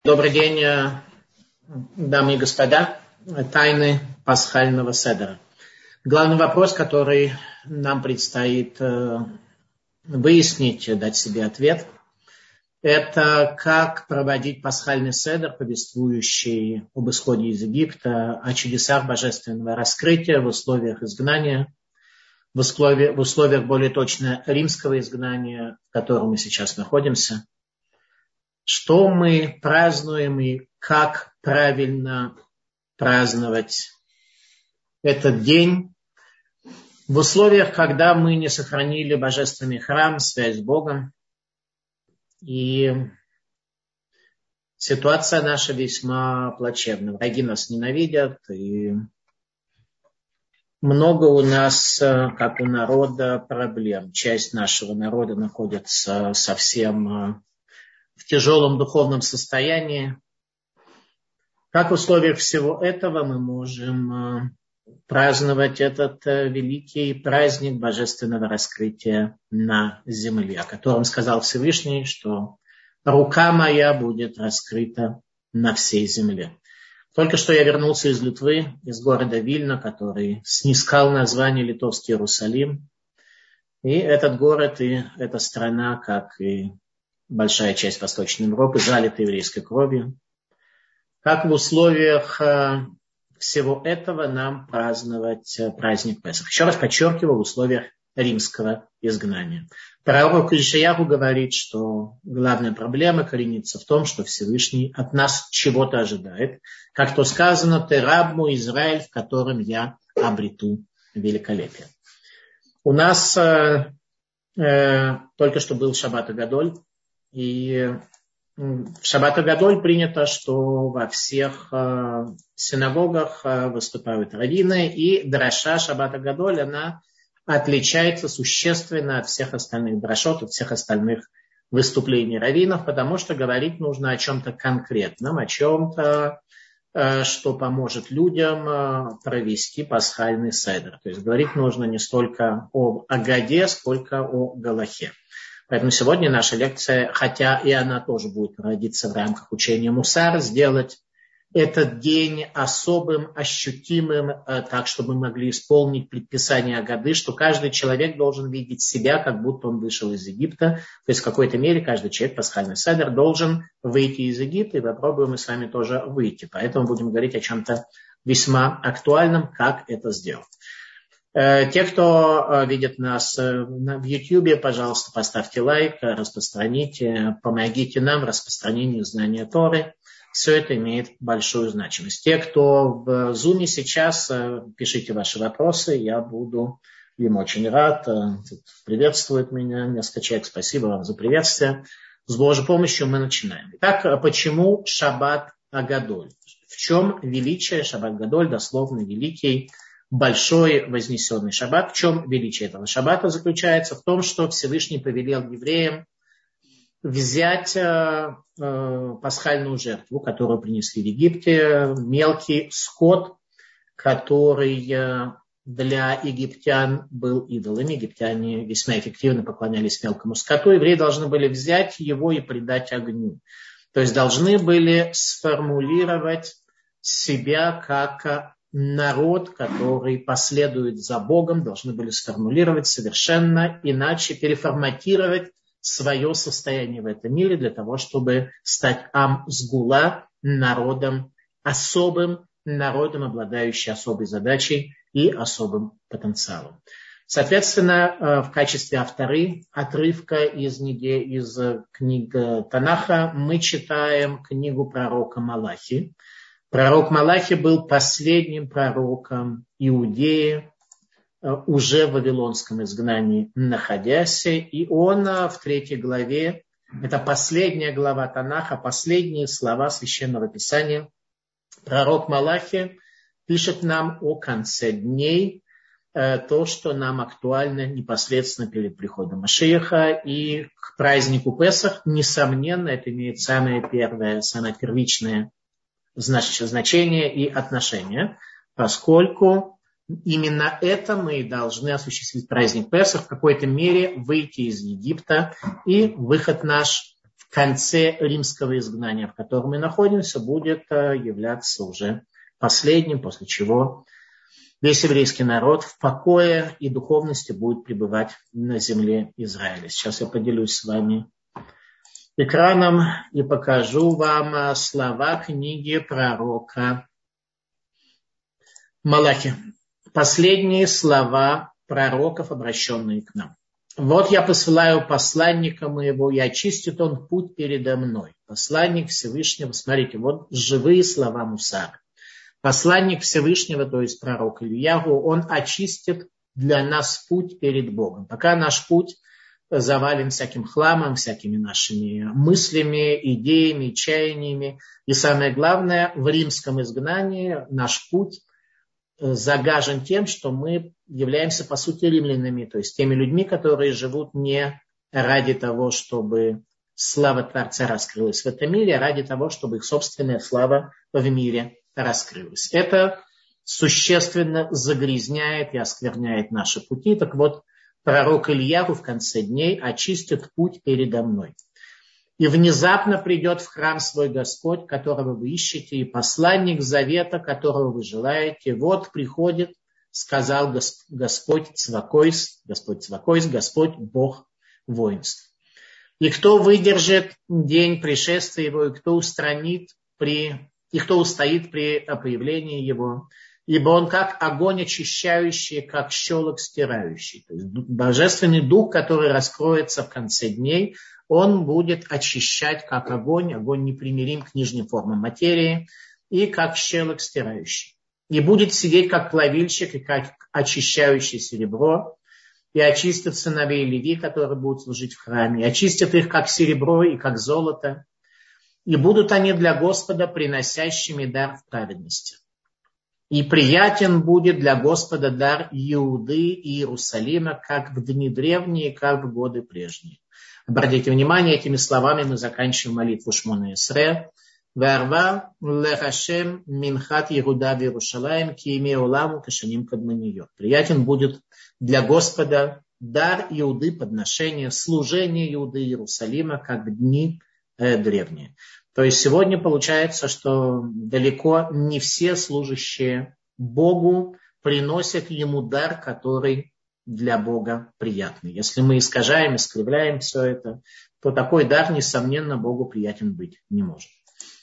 Добрый день, дамы и господа. Тайны пасхального седера. Главный вопрос, который нам предстоит выяснить, дать себе ответ, это как проводить пасхальный седер, повествующий об исходе из Египта, о чудесах божественного раскрытия в условиях изгнания, в условиях более точно римского изгнания, в котором мы сейчас находимся. Что мы празднуем и как правильно праздновать этот день в условиях, когда мы не сохранили божественный храм, связь с Богом. И ситуация наша весьма плачевна. Враги нас ненавидят, и много у нас, как у народа, проблем. Часть нашего народа находится совсем в тяжелом духовном состоянии. Как в условиях всего этого мы можем праздновать этот великий праздник божественного раскрытия на земле, о котором сказал Всевышний, что рука моя будет раскрыта на всей земле. Только что я вернулся из Литвы, из города Вильна, который снискал название Литовский Иерусалим. И этот город и эта страна, как и большая часть Восточной Европы, залита еврейской кровью. Как в условиях всего этого нам праздновать праздник Песах? Еще раз подчеркиваю, в условиях римского изгнания. Пророк Ишаяху говорит, что главная проблема коренится в том, что Всевышний от нас чего-то ожидает. Как то сказано, «Ты раб мой Израиль, в котором я обрету великолепие». У нас только что был Шаббат а-Гадоль. И в Шаббат а-Гадоль принято, что во всех синагогах выступают раввины, и дроша Шаббат а-Гадоль, она отличается существенно от всех остальных дрошот, от всех остальных выступлений раввинов, потому что говорить нужно о чем-то конкретном, о чем-то, что поможет людям провести пасхальный седер. То есть говорить нужно не столько об Агаде, сколько о Галахе. Поэтому сегодня наша лекция, хотя и она тоже будет проводиться в рамках учения Мусар, сделать этот день особым, ощутимым, так, чтобы мы могли исполнить предписание Агады, что каждый человек должен видеть себя, как будто он вышел из Египта. То есть в какой-то мере каждый человек, пасхальный седер, должен выйти из Египта, и попробуем мы с вами тоже выйти. Поэтому будем говорить о чем-то весьма актуальном, как это сделать. Те, кто видит нас в YouTube, пожалуйста, поставьте лайк, распространите, помогите нам в распространении знания Торы. Все это имеет большую значимость. Те, кто в Zoom сейчас, пишите ваши вопросы, я буду им очень рад. Приветствует меня несколько человек, спасибо вам за приветствие. С Божьей помощью мы начинаем. Итак, почему Шаббат а-Гадоль? В чем величие Шаббат а-Гадоль, дословно великий, большой вознесенный шаббат? В чем величие этого шаббата заключается? В том, что Всевышний повелел евреям взять пасхальную жертву, которую принесли в Египте, мелкий скот, который для египтян был идолом. Египтяне весьма эффективно поклонялись мелкому скоту. Евреи должны были взять его и предать огню. То есть должны были сформулировать себя как народ, который последует за Богом, должны были сформулировать совершенно иначе, переформатировать свое состояние в этом мире для того, чтобы стать ам-сгула, народом особым, народом, обладающим особой задачей и особым потенциалом. Соответственно, в качестве авторы отрывка из книг Танаха мы читаем книгу пророка Малахи. Пророк Малахи был последним пророком Иудеи, уже в вавилонском изгнании находясь, и он в 3 главе, это последняя глава Танаха, последние слова Священного Писания, пророк Малахи пишет нам о конце дней, то, что нам актуально непосредственно перед приходом Машиаха, и к празднику Песах, несомненно, это имеет самое первое, самое первичное значение и отношение, поскольку именно это мы и должны осуществить праздник Песах, в какой-то мере выйти из Египта, и выход наш в конце римского изгнания, в котором мы находимся, будет являться уже последним, после чего весь еврейский народ в покое и духовности будет пребывать на земле Израиля. Сейчас я поделюсь с вами экраном и покажу вам слова книги пророка Малахи. Последние слова пророков, обращенные к нам. Вот я посылаю посланника моего, и очистит он путь передо мной. Посланник Всевышнего, смотрите, вот живые слова Мусара. Посланник Всевышнего, то есть пророк Ильяху, он очистит для нас путь перед Богом. Пока наш путь завален всяким хламом, всякими нашими мыслями, идеями, чаяниями. И самое главное, в римском изгнании наш путь загажен тем, что мы являемся, по сути, римлянами, то есть теми людьми, которые живут не ради того, чтобы слава Творца раскрылась в этом мире, а ради того, чтобы их собственная слава в мире раскрылась. Это существенно загрязняет и оскверняет наши пути. Так вот, пророк Ильяху в конце дней очистит путь передо мной. И внезапно придет в храм свой Господь, которого вы ищете, и посланник завета, которого вы желаете. Вот приходит, сказал Господь Цвакойс, Господь Бог воинств. И кто выдержит день пришествия его, и кто устоит при появлении его, ибо он как огонь очищающий, как щелок стирающий. То есть божественный дух, который раскроется в конце дней, он будет очищать как огонь, огонь непримирим к нижним формам материи, и как щелок стирающий. И будет сидеть как плавильщик, и как очищающий серебро, и очистит сыновей Леви, которые будут служить в храме, и очистит их как серебро и как золото, и будут они для Господа приносящими дар в праведности. И приятен будет для Господа дар Иуды и Иерусалима, как в дни древние, как в годы прежние. Обратите внимание, этими словами мы заканчиваем молитву Шмона Эсре. Варва лехашем минхат Иуда в Иерушалаим кииме оламу кашаним кадманиот. Приятен будет для Господа дар Иуды, подношение, служение Иуды и Иерусалима, как в дни древние. То есть сегодня получается, что далеко не все служащие Богу приносят ему дар, который для Бога приятный. Если мы искажаем, искривляем все это, то такой дар, несомненно, Богу приятен быть не может.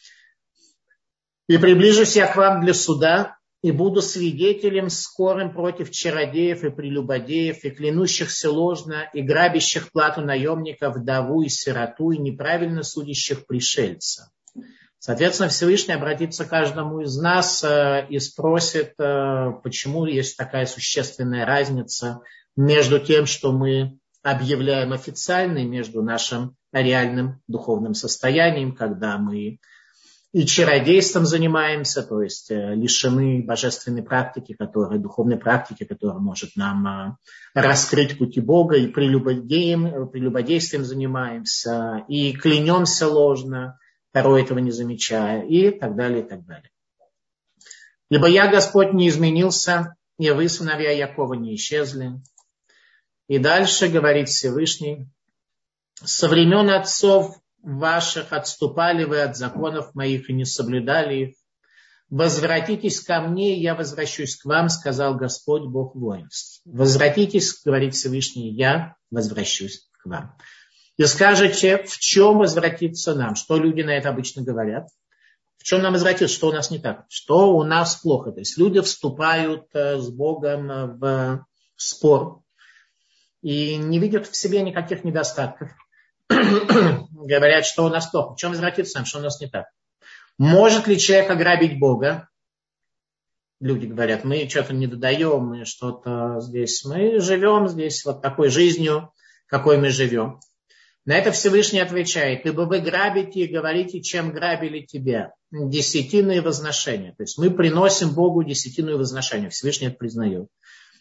«И приближусь я к вам для суда, и буду свидетелем скорым против чародеев и прелюбодеев, и клянущихся ложно, и грабящих плату наемников, вдову и сироту, и неправильно судящих пришельца». Соответственно, Всевышний обратится к каждому из нас и спросит, почему есть такая существенная разница между тем, что мы объявляем официально, и между нашим реальным духовным состоянием, когда мы и чародейством занимаемся, то есть лишены божественной практики, духовной практики, которая может нам раскрыть пути Бога, и прелюбодействием занимаемся, и клянемся ложно, порой этого не замечая, и так далее, и так далее. «Ибо я, Господь, не изменился, и вы, сыновья Якова, не исчезли». И дальше говорит Всевышний: «Со времен отцов ваших отступали вы от законов моих и не соблюдали их. Возвратитесь ко мне, и я возвращусь к вам, сказал Господь Бог воинств». Возвратитесь, говорит Всевышний, я возвращусь к вам. И скажете, в чем возвратиться нам? Что люди на это обычно говорят? В чем нам возвратиться? Что у нас не так? Что у нас плохо? То есть люди вступают с Богом в спор и не видят в себе никаких недостатков. Говорят, что у нас плохо. В чем возвратиться нам? Что у нас не так? Может ли человек ограбить Бога? Люди говорят, мы что-то не додаем, мы что-то здесь, мы живем здесь вот такой жизнью, какой мы живем. На это Всевышний отвечает: ибо вы грабите и говорите, чем грабили тебя. Десятины и возношения. То есть мы приносим Богу десятину и возношение. Всевышний это признает.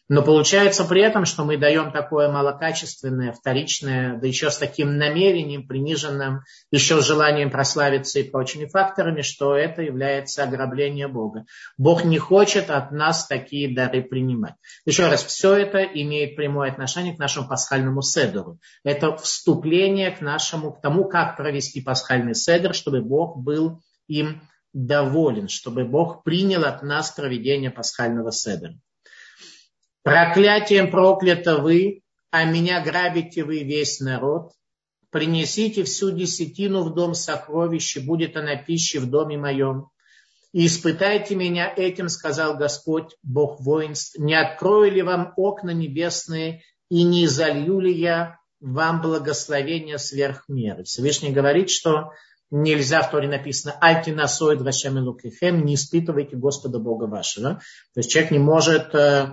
Но получается при этом, что мы даем такое малокачественное, вторичное, да еще с таким намерением, приниженным, еще с желанием прославиться и прочими факторами, что это является ограблением Бога. Бог не хочет от нас такие дары принимать. Еще раз, все это имеет прямое отношение к нашему пасхальному седеру. Это вступление к тому, как провести пасхальный седер, чтобы Бог был им доволен, чтобы Бог принял от нас проведение пасхального седера. Проклятием проклято вы, а меня грабите вы весь народ. Принесите всю десятину в дом сокровища, будет она пищей в доме моем. И испытайте меня этим, сказал Господь, Бог воинств, не открою ли вам окна небесные и не изолью ли я вам благословение сверх меры. Всевышний говорит, что нельзя, в Торе написано, «Альти насоид вашем элокехем», не испытывайте Господа Бога вашего. То есть человек не может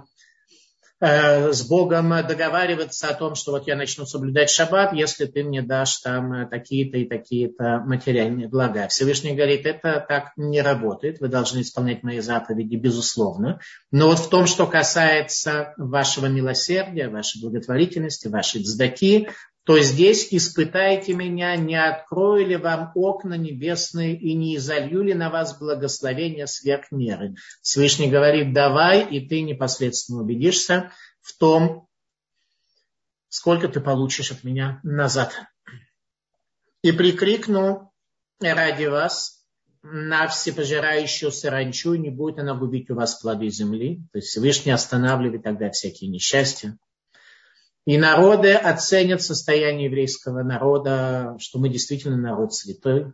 с Богом договариваться о том, что вот я начну соблюдать шаббат, если ты мне дашь там такие-то и такие-то материальные блага. Всевышний говорит, это так не работает, вы должны исполнять мои заповеди, безусловно. Но вот в том, что касается вашего милосердия, вашей благотворительности, вашей цдаки, то здесь испытайте меня, не открою ли вам окна небесные и не изолью ли на вас благословения сверх меры. Всевышний говорит, давай, и ты непосредственно убедишься в том, сколько ты получишь от меня назад. И прикрикну ради вас на всепожирающую саранчу, не будет она губить у вас плоды земли. То есть Всевышний останавливает тогда всякие несчастья. И народы оценят состояние еврейского народа, что мы действительно народ святой.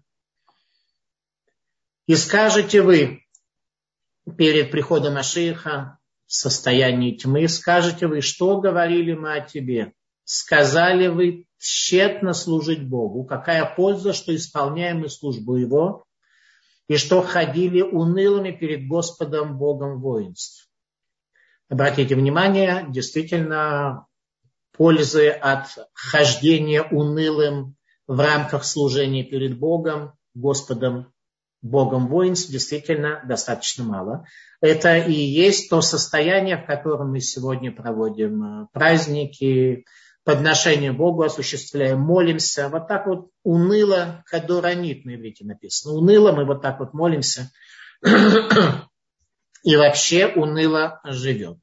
И скажете вы перед приходом Машиаха в состоянии тьмы, скажете вы, что говорили мы о тебе? Сказали вы тщетно служить Богу. Какая польза, что исполняем мы службу Его, и что ходили унылыми перед Господом Богом воинств. Обратите внимание, действительно, пользы от хождения унылым в рамках служения перед Богом, Господом, Богом воинств, действительно достаточно мало. Это и есть то состояние, в котором мы сегодня проводим праздники, подношения Богу осуществляем, молимся. Вот так вот уныло, кадоранит на иврите написано. Уныло мы вот так вот молимся и вообще уныло живем.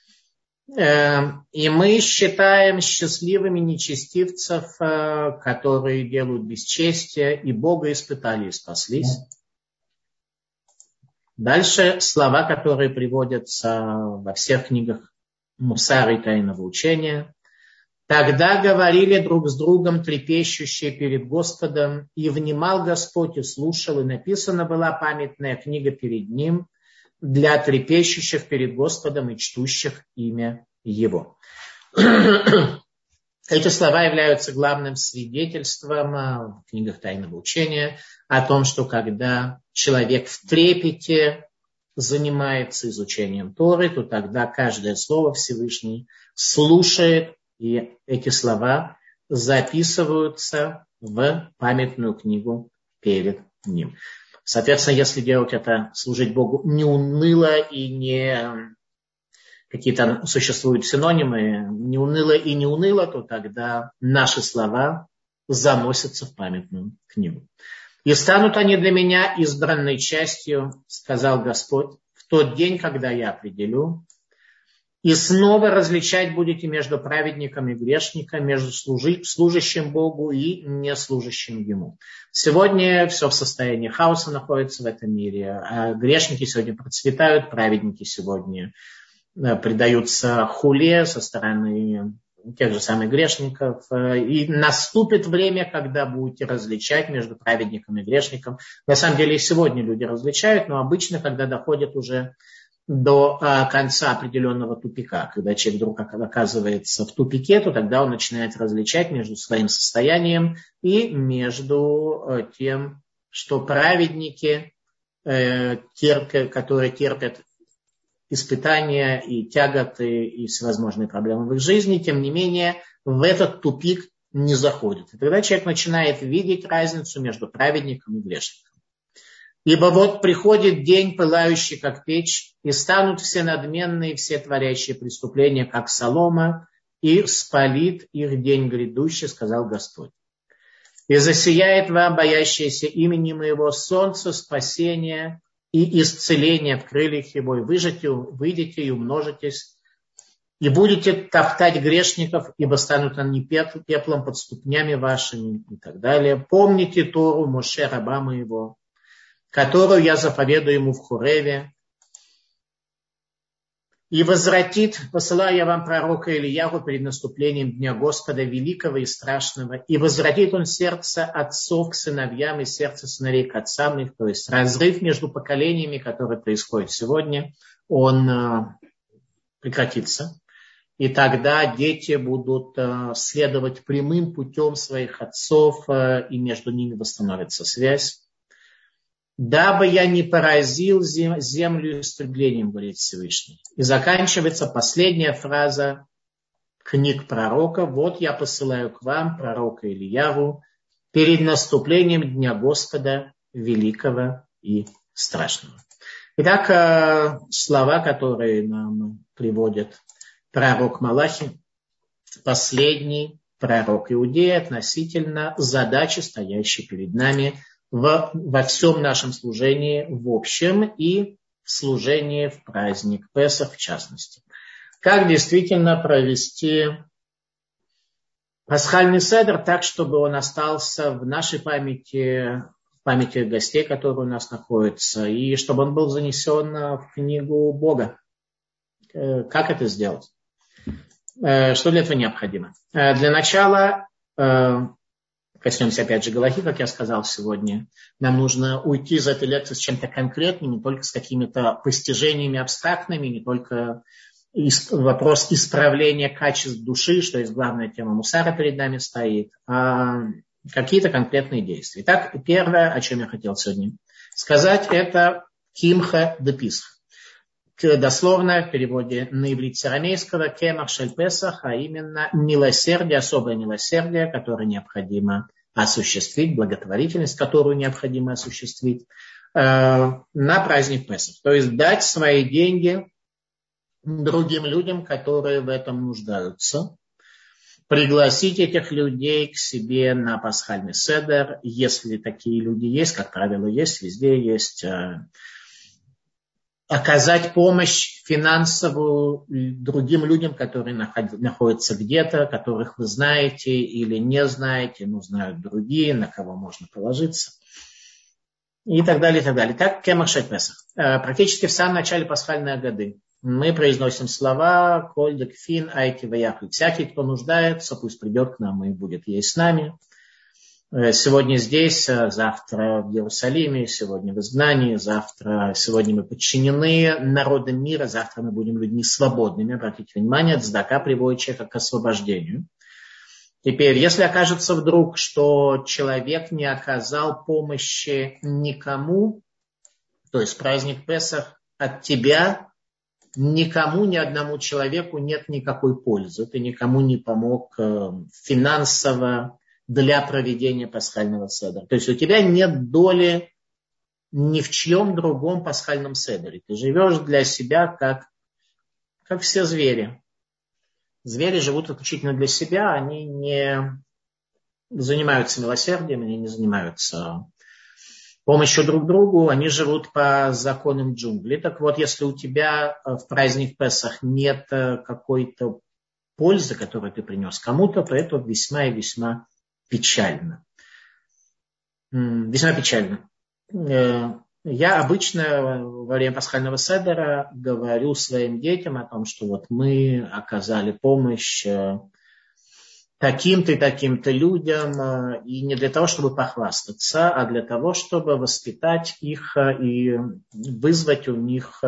И мы считаем счастливыми нечестивцев, которые делают бесчестие, и Бога испытали и спаслись. Дальше слова, которые приводятся во всех книгах Мусара и Тайного учения. Тогда говорили друг с другом трепещущие перед Господом, и внимал Господь, и слушал, и написана была памятная книга перед Ним, для трепещущих перед Господом и чтущих имя Его. Эти слова являются главным свидетельством в книгах Тайного учения о том, что когда человек в трепете занимается изучением Торы, то тогда каждое слово Всевышний слушает, и эти слова записываются в памятную книгу перед Ним. Соответственно, если делать это, служить Богу не уныло и не какие-то существуют синонимы, не уныло и не уныло, то тогда наши слова заносятся в памятную книгу. «И станут они для меня избранной частью, сказал Господь, в тот день, когда я определю, и снова различать будете между праведником и грешником, между служащим Богу и неслужащим Ему». Сегодня все в состоянии хаоса находится в этом мире. А грешники сегодня процветают, праведники сегодня предаются хуле со стороны тех же самых грешников. И наступит время, когда будете различать между праведником и грешником. На самом деле и сегодня люди различают, но обычно, когда доходят уже до конца определенного тупика. Когда человек вдруг оказывается в тупике, то тогда он начинает различать между своим состоянием и между тем, что праведники, которые терпят испытания и тяготы и всевозможные проблемы в их жизни, тем не менее в этот тупик не заходят. И тогда человек начинает видеть разницу между праведником и грешником. Ибо вот приходит день, пылающий, как печь, и станут все надменные, все творящие преступления, как солома, и спалит их день грядущий, сказал Господь. И засияет вам, боящиеся имени моего, солнце спасения и исцеления в крыльях его, и выйдете и умножитесь, и будете топтать грешников, ибо станут они пеплом под ступнями вашими, и так далее. Помните Тору Моше, раба моего, которую я заповедую ему в Хореве. И возвратит, посылаю я вам пророка Илияху перед наступлением Дня Господа великого и страшного, и возвратит он сердце отцов к сыновьям и сердце сыновей к отцам их, то есть разрыв между поколениями, который происходит сегодня, он прекратится. И тогда дети будут следовать прямым путем своих отцов, и между ними восстановится связь. Дабы я не поразил землю истреблением, говорит Всевышний. И заканчивается последняя фраза книг пророка. Вот я посылаю к вам пророка Илияву перед наступлением Дня Господа великого и страшного. Итак, слова, которые нам приводит пророк Малахи, последний пророк Иудеи относительно задачи, стоящей перед нами во всем нашем служении в общем и в служении в праздник Песах в частности. Как действительно провести пасхальный седер так, чтобы он остался в нашей памяти, в памяти гостей, которые у нас находятся, и чтобы он был занесен в книгу Бога. Как это сделать? Что для этого необходимо? Для начала коснемся опять же Галахи, как я сказал сегодня. Нам нужно уйти из этой лекции с чем-то конкретным, не только с какими-то постижениями абстрактными, не только вопрос исправления качеств души, что есть главная тема мусара перед нами стоит, а какие-то конкретные действия. Итак, первое, о чем я хотел сегодня сказать, это кимха де писах. Дословно в переводе на иврит с арамейского кемах шель песах, а именно милосердие, особое милосердие, которое необходимо осуществить, благотворительность, которую необходимо осуществить на праздник Песах. То есть дать свои деньги другим людям, которые в этом нуждаются. Пригласить этих людей к себе на пасхальный седер, если такие люди есть, как правило, есть, везде есть. Оказать помощь финансовую другим людям, которые находятся где-то, которых вы знаете или не знаете, но знают другие, на кого можно положиться. И так далее, и так далее. Так, кемах шель песах. Практически в самом начале пасхальной годы мы произносим слова «Коль декфин айти ваяху». Всякий, кто нуждается, пусть придет к нам и будет есть с нами. Сегодня здесь, завтра в Иерусалиме, сегодня в изгнании, сегодня мы подчинены народам мира, завтра мы будем людьми свободными. Обратите внимание, цдака приводит человека к освобождению. Теперь, если окажется вдруг, что человек не оказал помощи никому, то есть праздник Песах от тебя, никому, ни одному человеку нет никакой пользы. Ты никому не помог финансово, для проведения пасхального седера. То есть у тебя нет доли ни в чьем другом пасхальном седере. Ты живешь для себя, как все звери. Звери живут исключительно для себя, они не занимаются милосердием, они не занимаются помощью друг другу, они живут по законам джунглей. Так вот, если у тебя в праздник Песах нет какой-то пользы, которую ты принес кому-то, то это весьма и весьма печально. Весьма печально. Я обычно во время пасхального седера говорю своим детям о том, что вот мы оказали помощь таким-то и таким-то людям, и не для того, чтобы похвастаться, а для того, чтобы воспитать их и вызвать у них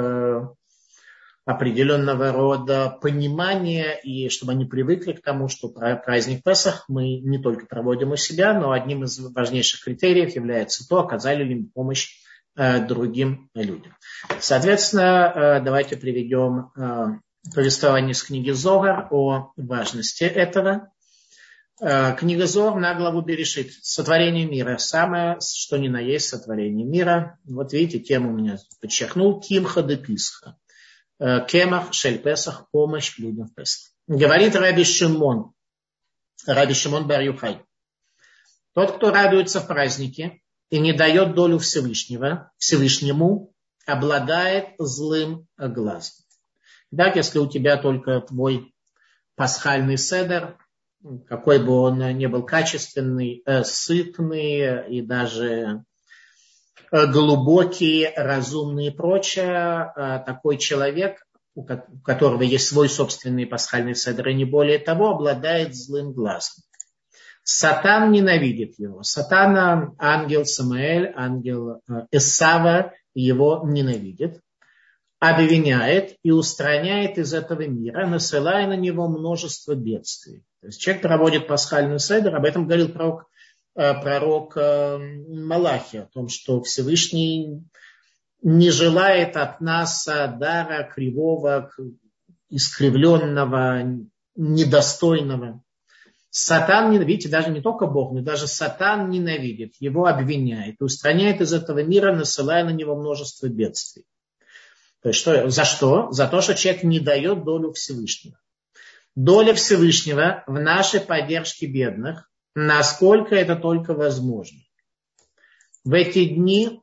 определенного рода понимание, и чтобы они привыкли к тому, что праздник Песах мы не только проводим у себя, но одним из важнейших критериев является то, оказали ли мы помощь другим людям. Соответственно, давайте приведем повествование из книги Зоар о важности этого. Книга Зоар на главу Берешит. Сотворение мира. Самое, что ни на есть сотворение мира. Вот видите, тему у меня подчеркнул. Кимха де Писха. Кемах шель Песах. Помощь людям в Песах. Говорит Раби Шимон бар Юхай. Тот, кто радуется в празднике и не дает долю Всевышнему, обладает злым глазом. Так, если у тебя только твой пасхальный седер, какой бы он ни был качественный, сытный и даже глубокий, разумный и прочее, такой человек, у которого есть свой собственный пасхальный седер, и не более того, обладает злым глазом. Сатан ненавидит его. Сатана, ангел Самаэль, ангел Эсава, его ненавидит, обвиняет и устраняет из этого мира, насылая на него множество бедствий. То есть человек проводит пасхальный седер, об этом говорил пророк Малахи, о том, что Всевышний не желает от нас дара кривого, искривленного, недостойного. Сатан, видите, даже не только Бог, но даже Сатан ненавидит, его обвиняет, устраняет из этого мира, насылая на него множество бедствий. То есть за что? За то, что человек не дает долю Всевышнего. Доля Всевышнего в нашей поддержке бедных, насколько это только возможно. В эти дни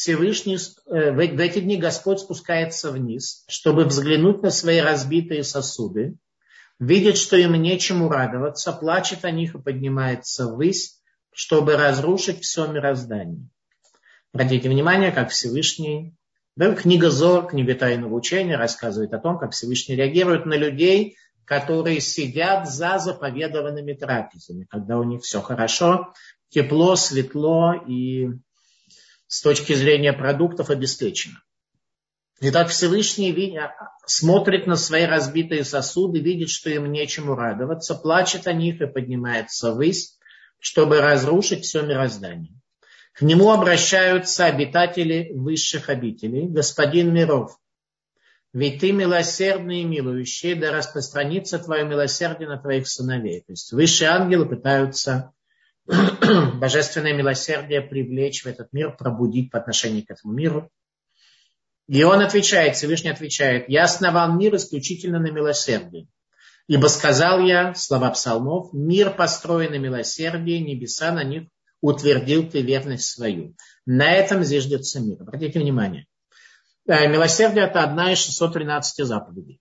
Господь спускается вниз, чтобы взглянуть на свои разбитые сосуды, видит, что им нечему радоваться, плачет о них и поднимается ввысь, чтобы разрушить все мироздание. Обратите внимание, как Всевышний, книга Зоар, книга Тайного учения рассказывает о том, как Всевышний реагирует на людей, которые сидят за заповедованными трапезами, когда у них все хорошо, тепло, светло и с точки зрения продуктов обеспечено. И так Всевышний смотрит на свои разбитые сосуды, видит, что им нечему радоваться, плачет о них и поднимается ввысь, чтобы разрушить все мироздание. К нему обращаются обитатели высших обителей, господин миров. Ведь ты милосердный и милующий, да распространится твое милосердие на твоих сыновей. То есть высшие ангелы пытаются божественное милосердие привлечь в этот мир, пробудить по отношению к этому миру. И он отвечает, Всевышний отвечает: я основал мир исключительно на милосердии. Ибо сказал я, слова псалмов, мир построен на милосердии, небеса на них утвердил ты верность свою. На этом зиждется мир. Обратите внимание. Милосердие – это одна из 613 заповедей.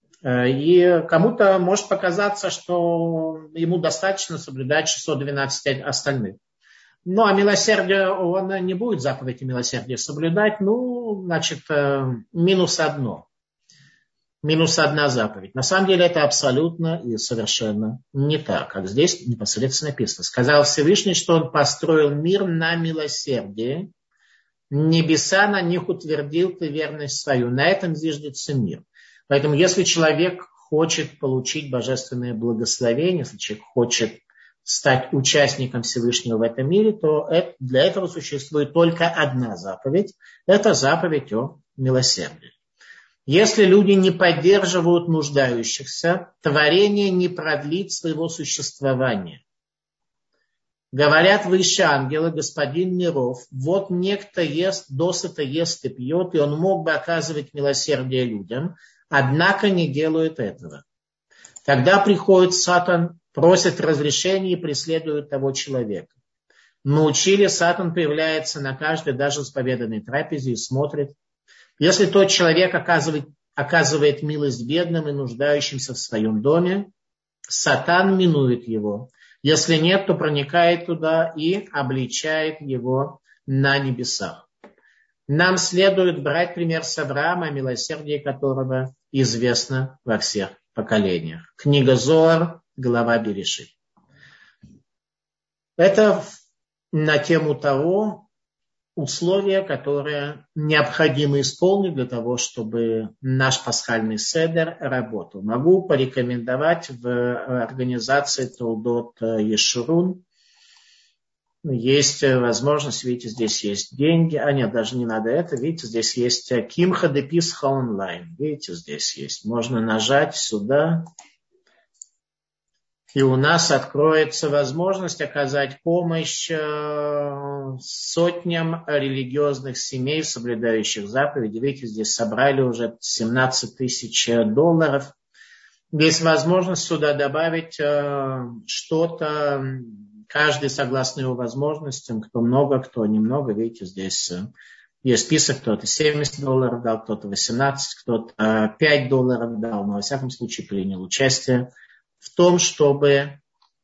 И кому-то может показаться, что ему достаточно соблюдать 612 остальных. Ну, а милосердие, он не будет заповеди милосердия соблюдать, значит, минус одна заповедь. На самом деле это абсолютно и совершенно не так, как здесь непосредственно написано. Сказал Всевышний, что он построил мир на милосердие, небеса на них утвердил ты верность свою. На этом зиждется мир. Поэтому если человек хочет получить божественное благословение, если человек хочет стать участником Всевышнего в этом мире, то для этого существует только одна заповедь. Это заповедь о милосердии. Если люди не поддерживают нуждающихся, творение не продлит своего существования. Говорят высшие ангелы, господин миров, вот некто ест, досыта ест и пьет, и он мог бы оказывать милосердие людям, однако не делают этого. Тогда приходит Сатан, просит разрешения и преследует того человека. Научили, Сатан появляется на каждой, даже исповеданной трапезе, и смотрит. Если тот человек оказывает милость бедным и нуждающимся в своем доме, Сатан минует его. Если нет, то проникает туда и обличает его на небесах. Нам следует брать пример с Авраама, милосердие которого известно во всех поколениях. Книга Зоар, глава Берешит. Это на тему того условия, которые необходимо исполнить для того, чтобы наш пасхальный седер работал. Могу порекомендовать в организации Толдот Ешурун. Есть возможность, видите, здесь есть деньги. Нет, даже не надо это. Видите, здесь есть Кимха де Писха онлайн. Видите, здесь есть. Можно нажать сюда. И у нас откроется возможность оказать помощь сотням религиозных семей, соблюдающих заповеди. Видите, здесь собрали уже 17 тысяч долларов. Есть возможность сюда добавить что-то, каждый согласно его возможностям, кто много, кто немного. Видите, здесь есть список, кто-то 70 долларов дал, кто-то 18, кто-то 5 долларов дал, но во всяком случае принял участие в том, чтобы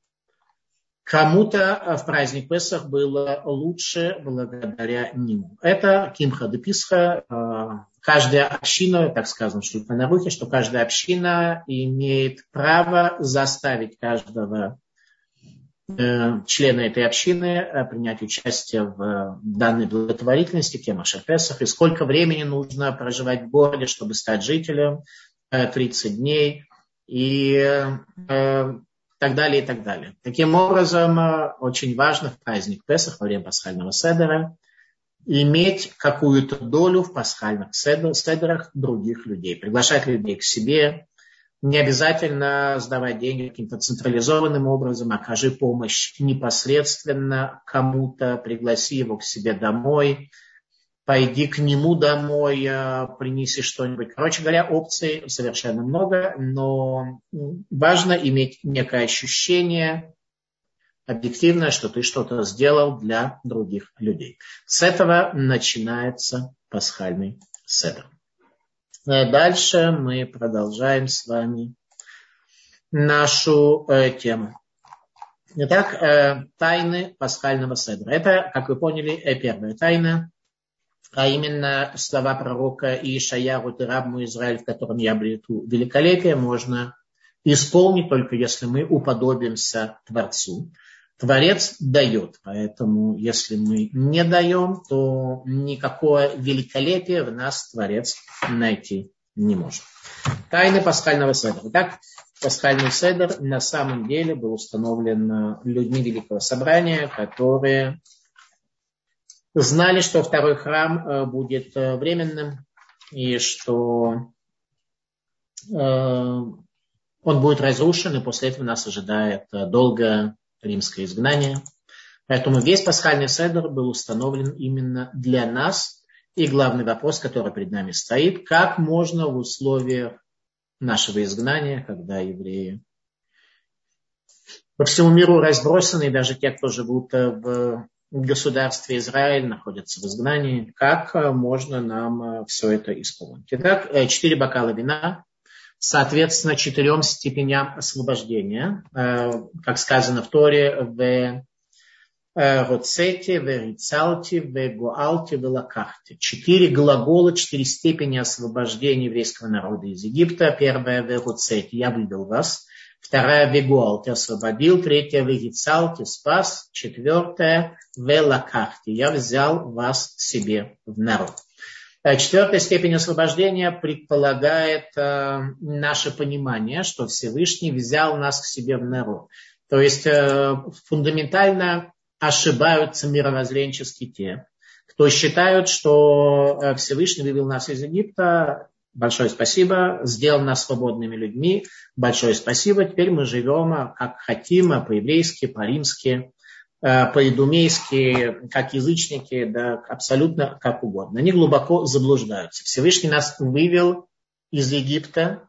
кому-то в праздник Песах было лучше благодаря нему. Это Кимха де Писха. Каждая община, так сказано в Шульхан Арухе, что каждая община имеет право заставить каждого члена этой общины принять участие в данной благотворительности, Кемашер Песах, и сколько времени нужно проживать в городе, чтобы стать жителем, 30 дней, и так далее, и так далее. Таким образом, очень важно в праздник Песах, во время пасхального седера, иметь какую-то долю в пасхальных седерах других людей, приглашать людей к себе. Не обязательно сдавать деньги каким-то централизованным образом, окажи помощь непосредственно кому-то, пригласи его к себе домой, пойди к нему домой, принеси что-нибудь. Короче говоря, опций совершенно много, но важно иметь некое ощущение объективное, что ты что-то сделал для других людей. С этого начинается пасхальный седер. Дальше мы продолжаем с вами нашу тему. Итак, тайны пасхального седра. Это, как вы поняли, первая тайна, а именно слова пророка Иешаяху «Ты раб мой Израиль, в котором я обрету великолепие», можно исполнить только если мы уподобимся Творцу. Творец дает, поэтому если мы не даем, то никакое великолепие в нас Творец найти не может. Тайны пасхального седра. Итак, пасхальный седр на самом деле был установлен людьми Великого Собрания, которые знали, что второй храм будет временным и что он будет разрушен, и после этого нас ожидает долгое римское изгнание. Поэтому весь пасхальный седр был установлен именно для нас. И главный вопрос, который перед нами стоит, как можно в условиях нашего изгнания, когда евреи по всему миру разбросаны, и даже те, кто живут в государстве Израиль, находятся в изгнании, как можно нам все это исполнить. Итак, 4 бокала вина, соответственно, 4 степеням освобождения, как сказано в Торе, в роцете, в рицалте, в гоалте, в лакахте. 4 глагола, 4 степени освобождения еврейского народа из Египта. Первая в роцете, я вывел вас. Вторая в гоалте, освободил. Третья в рицалте, спас. 4 в лакахте, я взял вас себе в народ. 4 степень освобождения предполагает наше понимание, что Всевышний взял нас к себе в народ. То есть фундаментально ошибаются мировоззренчески те, кто считают, что Всевышний вывел нас из Египта. Большое спасибо, сделал нас свободными людьми. Большое спасибо, теперь мы живем как хотим, по-еврейски, по-римски, по-идумейски, как язычники, да, абсолютно как угодно. Они глубоко заблуждаются. Всевышний нас вывел из Египта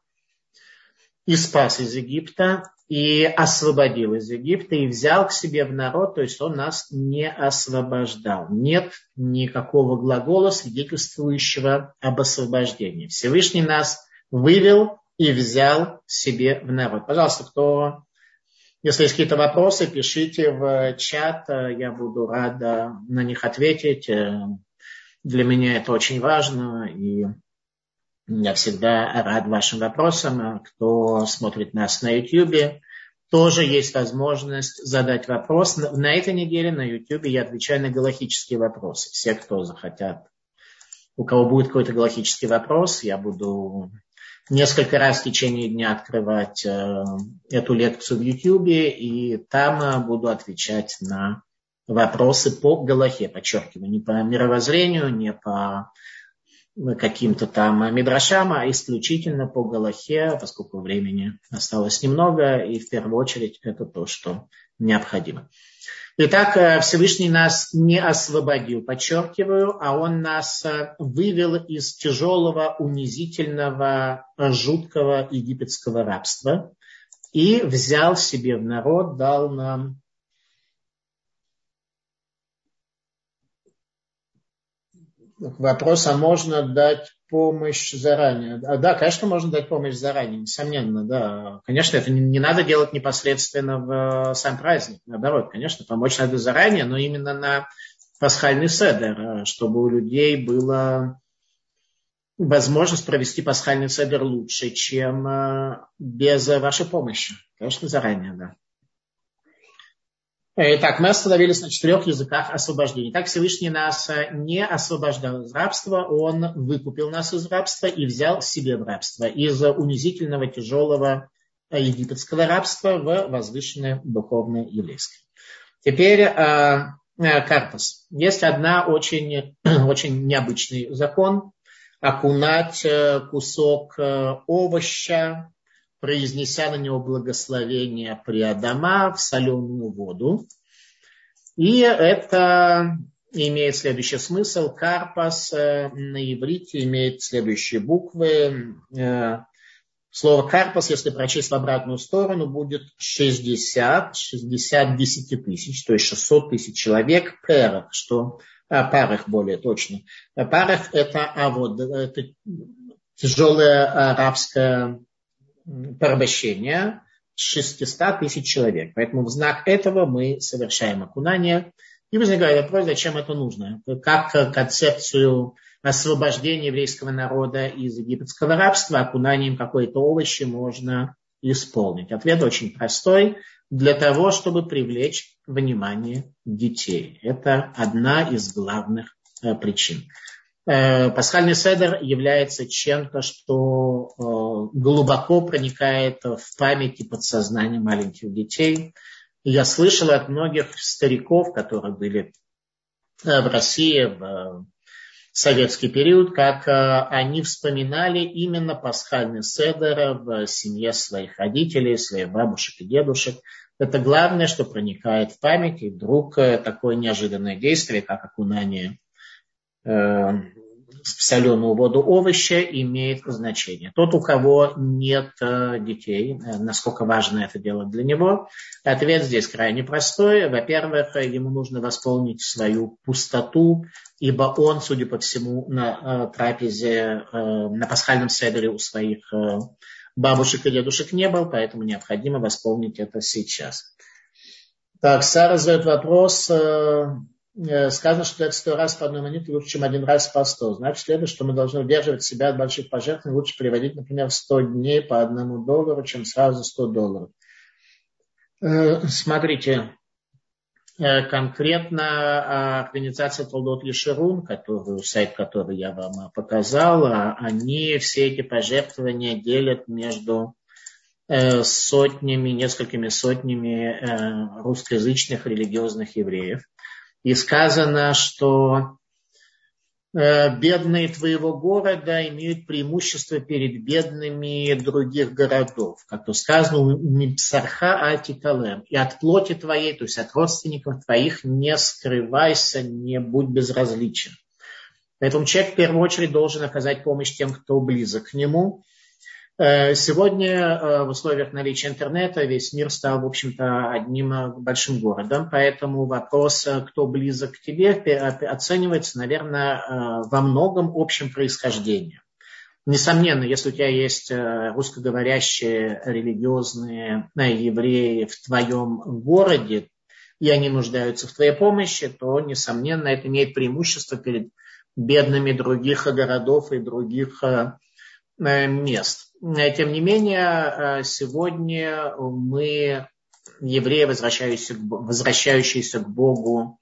и спас из Египта, и освободил из Египта, и взял к себе в народ, то есть он нас не освобождал. Нет никакого глагола, свидетельствующего об освобождении. Всевышний нас вывел и взял себе в народ. Пожалуйста, если есть какие-то вопросы, пишите в чат, я буду рада на них ответить. Для меня это очень важно, и я всегда рад вашим вопросам. Кто смотрит нас на YouTube, тоже есть возможность задать вопрос. На этой неделе на YouTube я отвечаю на галахические вопросы. Все, кто захотят, у кого будет какой-то галахический вопрос, я буду несколько раз в течение дня открывать эту лекцию в YouTube, и там буду отвечать на вопросы по галахе, подчеркиваю, не по мировоззрению, не по каким-то там мидрашам, а исключительно по галахе, поскольку времени осталось немного, и в первую очередь это то, что необходимо. Итак, Всевышний нас не освободил, подчеркиваю, а Он нас вывел из тяжелого, унизительного, жуткого египетского рабства и взял себе в народ, дал нам вопрос, а можно дать помощь заранее? Да, конечно, можно дать помощь заранее, несомненно, да. Конечно, это не надо делать непосредственно в сам праздник. Наоборот, конечно, помочь надо заранее, но именно на пасхальный седер, чтобы у людей была возможность провести пасхальный седер лучше, чем без вашей помощи. Конечно, заранее, да. Итак, мы остановились на 4 языках освобождения. Так Всевышний нас не освобождал из рабства, Он выкупил нас из рабства и взял себе в рабство. Из унизительного, тяжелого египетского рабства в возвышенное духовное еврейское. Теперь карпас. Есть очень необычный закон. Окунать кусок овоща, произнеся на него благословение при Адама, в соленую воду. И это имеет следующий смысл. Карпас на иврите имеет следующие буквы. Слово карпас, если прочесть в обратную сторону, будет 60 10 тысяч, то есть 600 тысяч человек перах, что парах более точно. Парах это это тяжелое арабское порабощение 600 тысяч человек. Поэтому в знак этого мы совершаем окунание. И возникает вопрос, зачем это нужно? Как концепцию освобождения еврейского народа из египетского рабства окунанием какой-то овощи можно исполнить? Ответ очень простой. Для того, чтобы привлечь внимание детей. Это одна из главных причин. Пасхальный седер является чем-то, что глубоко проникает в память и подсознание маленьких детей. Я слышал от многих стариков, которые были в России в советский период, как они вспоминали именно пасхальный седер в семье своих родителей, своих бабушек и дедушек. Это главное, что проникает в память, и вдруг такое неожиданное действие, как окунание в соленую воду овоща, имеет значение. Тот, у кого нет детей, насколько важно это дело для него, ответ здесь крайне простой. Во-первых, ему нужно восполнить свою пустоту, ибо он, судя по всему, на трапезе, на пасхальном седере у своих бабушек и дедушек не был, поэтому необходимо восполнить это сейчас. Так, Сара задает вопрос. Сказано, что это 100 раз по одной монете лучше, чем 1 раз по 100. Значит, следует, что мы должны удерживать себя от больших пожертвований. Лучше переводить, например, 100 дней по $1, чем сразу $100. Смотрите, конкретно организация Толдот Ешерун, сайт, который я вам показал, они все эти пожертвования делят между несколькими сотнями русскоязычных религиозных евреев. И сказано, что бедные твоего города имеют преимущество перед бедными других городов. Как то сказано, «Мипсарха атикалем». И от плоти твоей, то есть от родственников твоих, не скрывайся, не будь безразличен. Поэтому человек в первую очередь должен оказать помощь тем, кто близок к нему. Сегодня в условиях наличия интернета весь мир стал, в общем-то, одним большим городом, поэтому вопрос, кто близок к тебе, оценивается, наверное, во многом общим происхождением. Несомненно, если у тебя есть русскоговорящие религиозные евреи в твоем городе, и они нуждаются в твоей помощи, то, несомненно, это имеет преимущество перед бедными других городов и других мест. Тем не менее, сегодня мы, евреи, возвращающиеся к Богу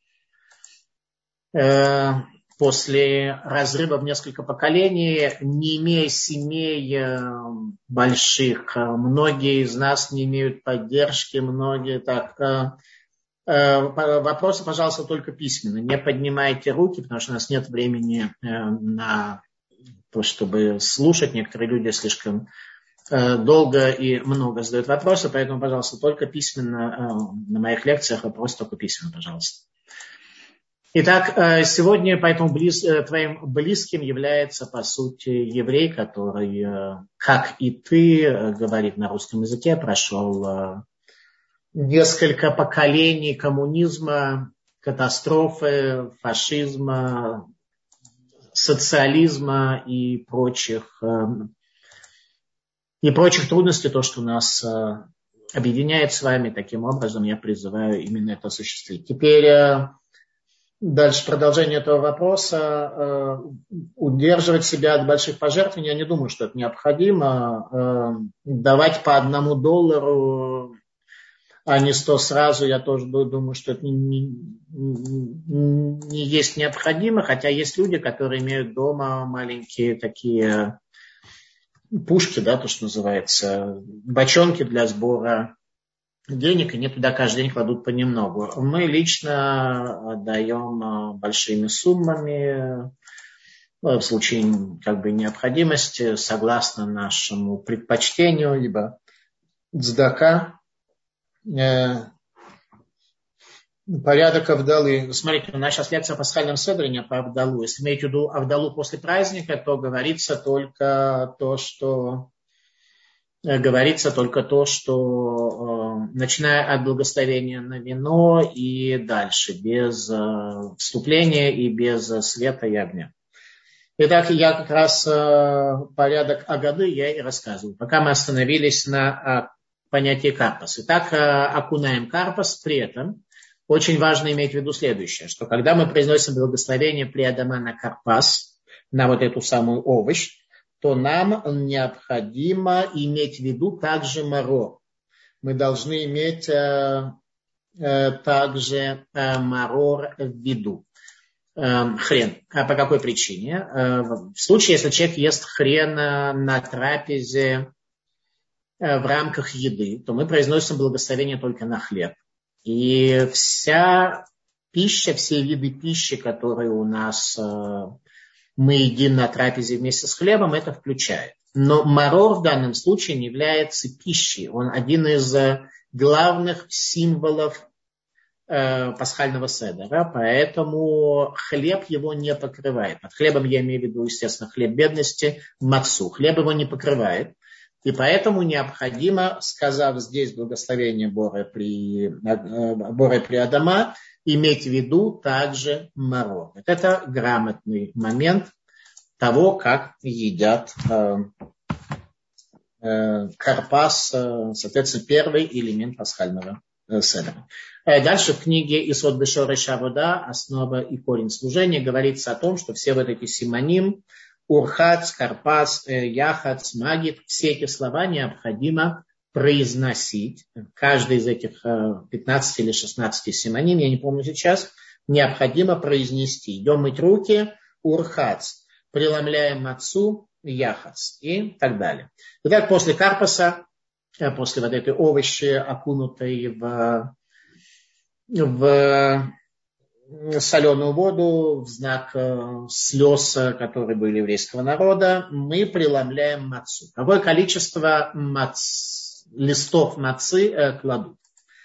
после разрыва в несколько поколений, не имея семей больших, многие из нас не имеют поддержки, многие так. Вопросы, пожалуйста, только письменно. Не поднимайте руки, потому что у нас нет времени на чтобы слушать. Некоторые люди слишком долго и много задают вопросы, поэтому, пожалуйста, только письменно на моих лекциях, вопрос только письменно, пожалуйста. Итак, сегодня поэтому твоим близким является, по сути, еврей, который, как и ты, говорит на русском языке, прошел несколько поколений коммунизма, катастрофы, фашизма, социализма и прочих трудностей, то, что нас объединяет с вами. Таким образом, я призываю именно это осуществить. Теперь дальше продолжение этого вопроса. Удерживать себя от больших пожертвований, я не думаю, что это необходимо. Давать по $1, а не 100 сразу, я тоже думаю, что это не есть необходимо. Хотя есть люди, которые имеют дома маленькие такие пушки, да, то, что называется, бочонки для сбора денег, и они туда каждый день кладут понемногу. Мы лично отдаем большими суммами в случае необходимости, согласно нашему предпочтению, либо цдака. Порядок Авдалы. Смотрите, у нас сейчас лекция о пасхальном седре, не по Авдалу. Если имеете в виду Авдалу после праздника, то говорится только то, что начиная от благословения на вино и дальше, без вступления и без света и огня. Итак, я как раз порядок Агады я и рассказываю. Пока мы остановились на понятии карпас. Итак, окунаем карпас, при этом очень важно иметь в виду следующее, что когда мы произносим благословение при Адама на карпас, на вот эту самую овощ, то нам необходимо иметь в виду также марор. Мы должны иметь также марор в виду. Хрен. А по какой причине? В случае, если человек ест хрен на трапезе в рамках еды, то мы произносим благословение только на хлеб. И вся пища, все виды пищи, которые у нас мы едим на трапезе вместе с хлебом, это включает. Но марор в данном случае не является пищей. Он один из главных символов пасхального седера, поэтому хлеб его не покрывает. Под хлебом я имею в виду, естественно, хлеб бедности, мацу. Хлеб его не покрывает. И поэтому необходимо, сказав здесь благословение Боре при Адама, иметь в виду также марор. Это грамотный момент того, как едят карпас, соответственно, первый элемент пасхального седера. Дальше в книге Исод Бешореш Авода, основа и корень служения, говорится о том, что все вот эти симоним, урхац, карпас, яхац, магит, все эти слова необходимо произносить. Каждый из этих 15 или 16 симоним, я не помню сейчас, необходимо произнести. Идем мыть руки, урхац, преломляем мацу, яхац и так далее. Итак, после карпаса, после вот этой овощи, окунутой в соленую воду, в знак слез, которые были еврейского народа, мы преломляем мацу. Какое количество листов мацы кладут?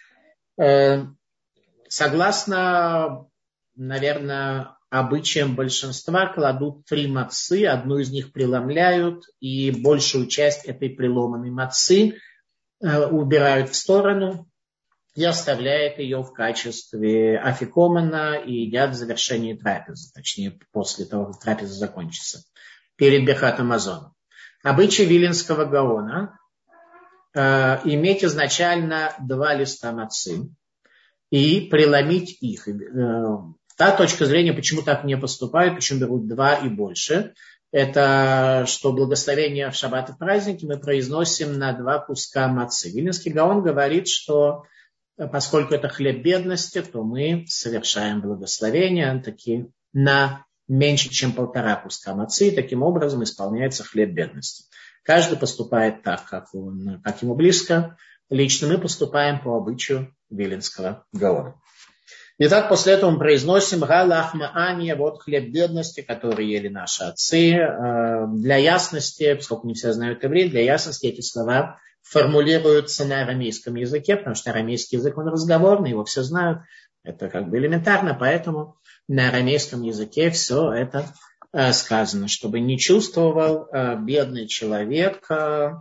Согласно, наверное, обычаям большинства, кладут 3 мацы, одну из них преломляют, и большую часть этой преломанной мацы убирают в сторону и оставляют ее в качестве афикомена и едят в завершении трапезы, точнее, после того, как трапеза закончится, перед Берхат Амазоном. Обычай Виленского Гаона иметь изначально 2 листа мацы и преломить их. Та точка зрения, почему так не поступают, почему берут 2 и больше, это что благословение в шаббат и праздники мы произносим на 2 куска мацы. Виленский Гаон говорит, что поскольку это хлеб бедности, то мы совершаем благословение таки на меньше, чем 1,5 куска мацы, и таким образом исполняется хлеб бедности. Каждый поступает так, как ему близко. Лично мы поступаем по обычаю Виленского Гаона. Итак, после этого мы произносим «Галахма Ания», вот хлеб бедности, который ели наши отцы. Для ясности, поскольку не все знают иврит, для ясности эти слова формулируются на арамейском языке, потому что арамейский язык, он разговорный, его все знают. Это как бы элементарно, поэтому на арамейском языке все это сказано, чтобы не чувствовал бедный человек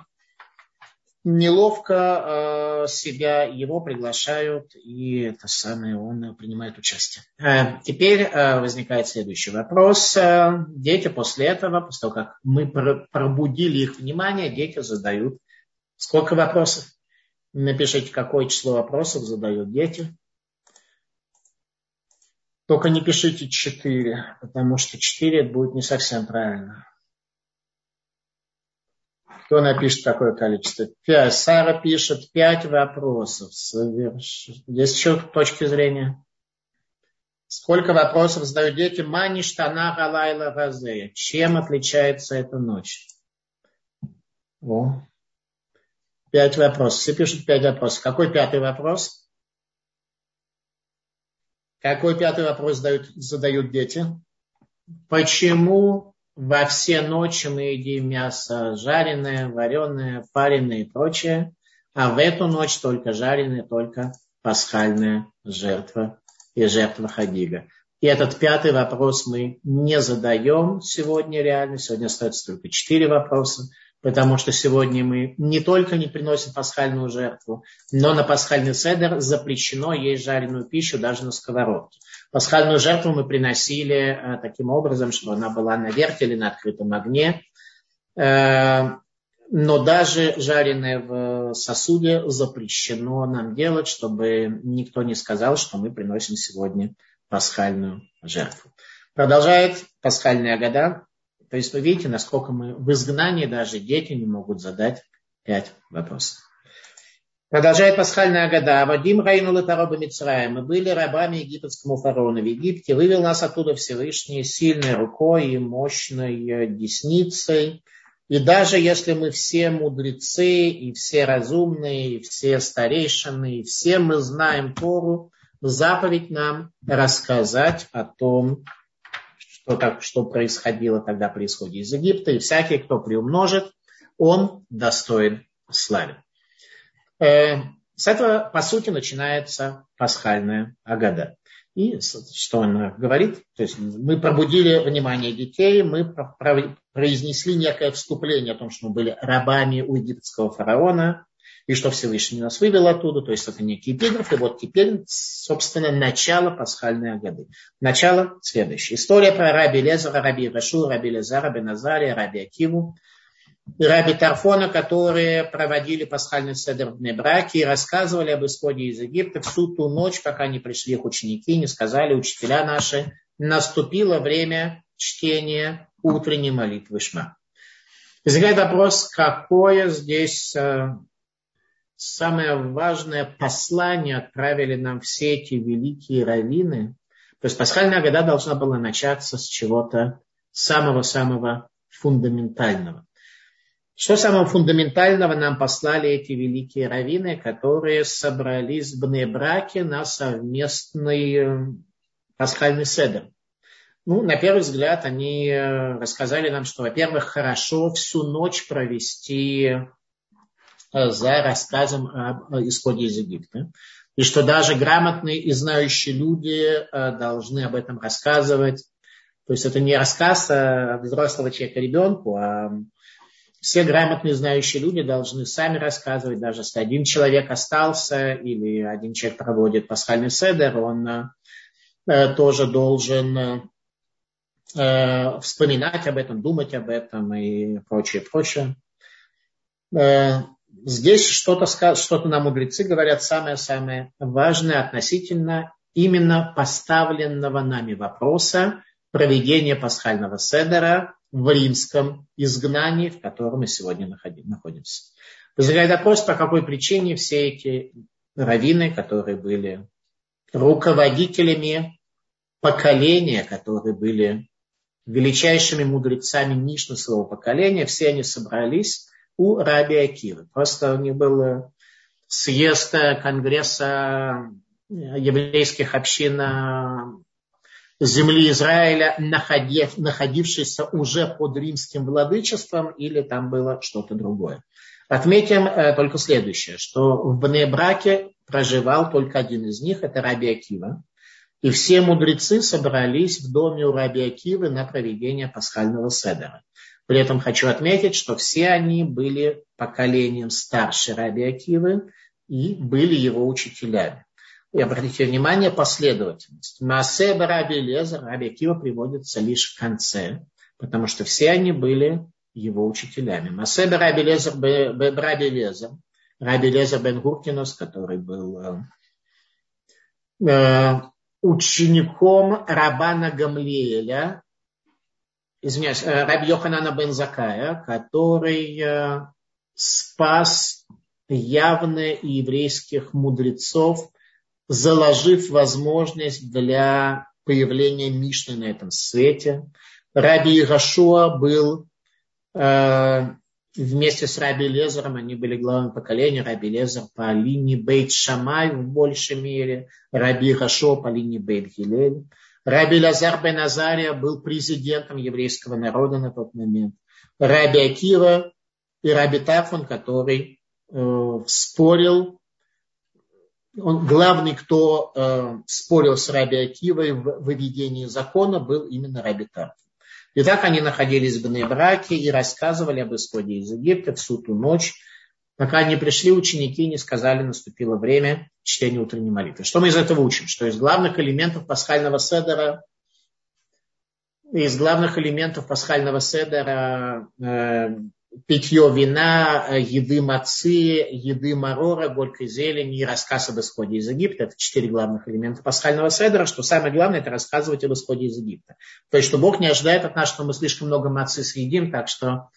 неловко себя, его приглашают, и это самое, он принимает участие. Теперь возникает следующий вопрос. Дети после этого, после того, как мы пробудили их внимание, дети задают сколько вопросов? Напишите, какое число вопросов задают дети. Только не пишите 4, потому что 4 это будет не совсем правильно. Кто напишет такое количество? 5. Сара пишет 5 вопросов. Есть еще точки зрения? Сколько вопросов задают дети? Мани штана галайла газея. Чем отличается эта ночь? 5 вопросов. Все пишут 5 вопросов. Какой 5-й вопрос? Какой 5-й вопрос задают дети? Почему во все ночи мы едим мясо жареное, вареное, пареное и прочее, а в эту ночь только жареное, только пасхальная жертва и жертва Хагига? И этот 5-й вопрос мы не задаем сегодня реально. Сегодня остается только 4 вопроса, потому что сегодня мы не только не приносим пасхальную жертву, но на пасхальный седер запрещено есть жареную пищу даже на сковородке. Пасхальную жертву мы приносили таким образом, чтобы она была на вертеле, на открытом огне. Но даже жареное в сосуде запрещено нам делать, чтобы никто не сказал, что мы приносим сегодня пасхальную жертву. Продолжает пасхальная агада. То есть вы видите, насколько мы в изгнании, даже дети не могут задать 5 вопросов. Продолжает пасхальная агада. Вадим райну летароба Мицраим. Мы были рабами египетскому фараону в Египте. Вывел нас оттуда Всевышний сильной рукой и мощной десницей. И даже если мы все мудрецы, и все разумные, и все старейшины, и все мы знаем Тору, заповедь нам рассказать о том, что происходило тогда при исходе из Египта. И всякий, кто приумножит, он достоин славы. С этого, по сути, начинается пасхальная агада. И что она говорит? То есть мы пробудили внимание детей, мы произнесли некое вступление о том, что мы были рабами у египетского фараона, и что Всевышний нас вывел оттуда. То есть это некий эпиграф. И вот теперь, собственно, начало пасхальной агады. Начало следующее. История про раби Лезара, раби Рашу, раби Лезара, раби Назария, раби Акиву и раби Тарфона, которые проводили пасхальный седер в Бней-Браке и рассказывали об исходе из Египта всю ту ночь, пока не пришли их ученики, не сказали: учителя наши, наступило время чтения утренней молитвы Шма. Возникает вопрос, какое здесь самое важное послание отправили нам все эти великие раввины. То есть пасхальная агада должна была начаться с чего-то самого-самого фундаментального. Что самого фундаментального нам послали эти великие раввины, которые собрались в Бней-Браке на совместный пасхальный седер? На первый взгляд, они рассказали нам, что, во-первых, хорошо всю ночь провести за рассказом об исходе из Египта. И что даже грамотные и знающие люди должны об этом рассказывать. То есть это не рассказ взрослого человека ребенку, а все грамотные знающие люди должны сами рассказывать. Даже если один человек остался или один человек проводит пасхальный седер, он тоже должен вспоминать об этом, думать об этом и прочее, прочее. Здесь что-то нам мудрецы говорят самое-самое важное относительно именно поставленного нами вопроса проведения пасхального седера в римском изгнании, в котором мы сегодня находимся. Возникает вопрос, по какой причине все эти раввины, которые были руководителями поколения, которые были величайшими мудрецами Мишны своего поколения, все они собрались у раби Акивы. Просто у них был съезд конгресса еврейских общин земли Израиля, находившихся уже под римским владычеством, или там было что-то другое. Отметим только следующее, что в Бней-Браке проживал только один из них, это Раби Акива. И все мудрецы собрались в доме у Раби Акивы на проведение пасхального седера. При этом хочу отметить, что все они были поколением старше Раби Акивы и были его учителями. И обратите внимание, последовательность. Маасе Раби Элиэзер, Раби Акива приводится лишь в конце, потому что все они были его учителями. Маасе Раби Элиэзер, Раби Элиэзер бен Гуркинус, который был учеником Рабана Гамлиэля, извиняюсь, Раби Йоханана бен Закая, который спас явно еврейских мудрецов, заложив возможность для появления Мишны на этом свете. Раби Ирашуа был вместе с Раби Элиэзером, они были главным поколением. Раби Элиэзер по линии Бейт Шамай в большей мере, Раби Ирашуа по линии Бейт Гилель. Раби Элазар бен Азария был президентом еврейского народа на тот момент. Раби Акива и Раби Тарфон, который спорил. Главный, кто спорил с Раби Акивой в выведении закона, был именно Раби Тарфон. И так они находились в Бней-Браке и рассказывали об исходе из Египта всю ту ночь, пока не пришли ученики и не сказали, наступило время чтения утренней молитвы. Что мы из этого учим? Что из главных элементов пасхального седера, питье вина, еды мацы, еды марора, горькой зелени и рассказ об исходе из Египта. Это 4 главных элемента пасхального седера. Что самое главное, это рассказывать об исходе из Египта. То есть, что Бог не ожидает от нас, что мы слишком много мацы съедим, так что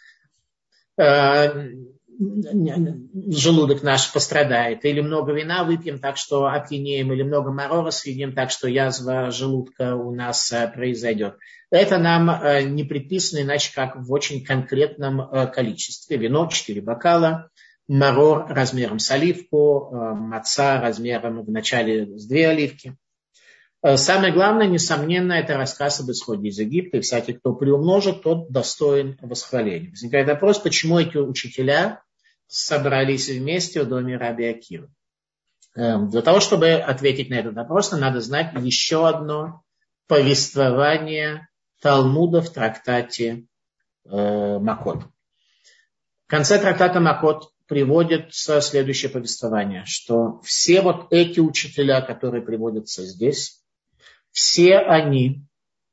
желудок наш пострадает. Или много вина выпьем, так что опьянеем. Или много марора съедим, так что язва желудка у нас произойдет. Это нам не предписано, иначе как в очень конкретном количестве. Вино 4 бокала, марор размером с оливку, маца размером в начале с 2 оливки. Самое главное, несомненно, это рассказ об исходе из Египта. И всякий, кто приумножит, тот достоин восхваления. Возникает вопрос, почему эти учителя собрались вместе в доме Раби Акивы. Для того, чтобы ответить на этот вопрос, нам надо знать еще одно повествование Талмуда в трактате Макот. В конце трактата Макот приводится следующее повествование, что все вот эти учителя, которые приводятся здесь, все они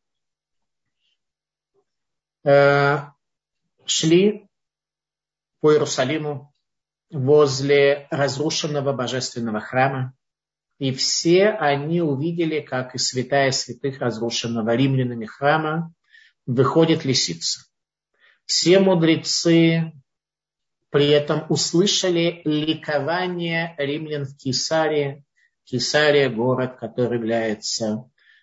шли по Иерусалиму возле разрушенного божественного храма, и все они увидели, как из святая святых разрушенного римлянами храма выходит лисица. Все мудрецы при этом услышали ликование римлян в Кесарии. Кесария – город, который является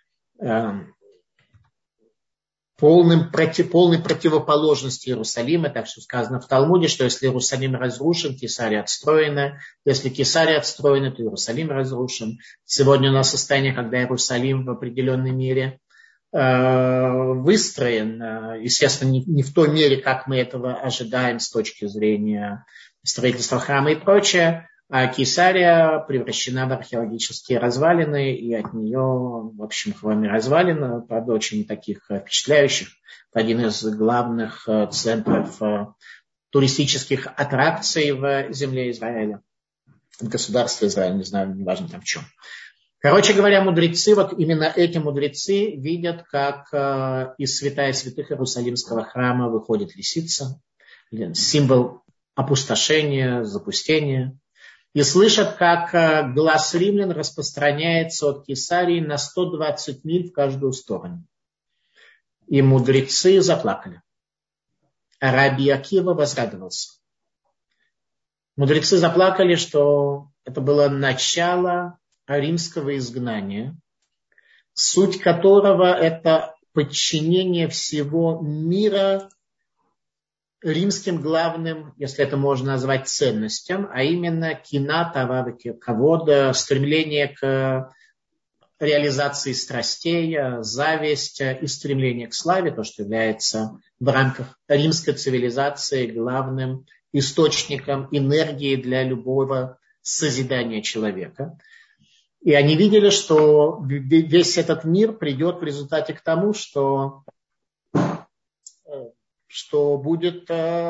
полной противоположностью Иерусалима. Так что сказано в Талмуде, что если Иерусалим разрушен, Кесария отстроена. Если Кесария отстроена, то Иерусалим разрушен. Сегодня у нас состояние, когда Иерусалим в определенной мере выстроен, естественно, не в той мере, как мы этого ожидаем с точки зрения строительства храма и прочее, а Кесария превращена в археологические развалины, и от нее, в общем, кроме развалин, правда, очень таких впечатляющих, один из главных центров туристических аттракций в земле Израиля, в государстве Израиля, не знаю, неважно там в чем. Короче говоря, мудрецы, вот именно эти мудрецы видят, как из святая святых Иерусалимского храма выходит лисица, символ опустошения, запустения, и слышат, как глаз римлян распространяется от Кесарии на 120 миль в каждую сторону. И мудрецы заплакали. А Раби Акива возрадовался. Мудрецы заплакали, что это было начало римского изгнания, суть которого это подчинение всего мира римским главным, если это можно назвать, ценностям, а именно кина, тавар, кавода, стремление к реализации страстей, зависть и стремление к славе, то, что является в рамках римской цивилизации главным источником энергии для любого созидания человека. И они видели, что весь этот мир придет в результате к тому, что будет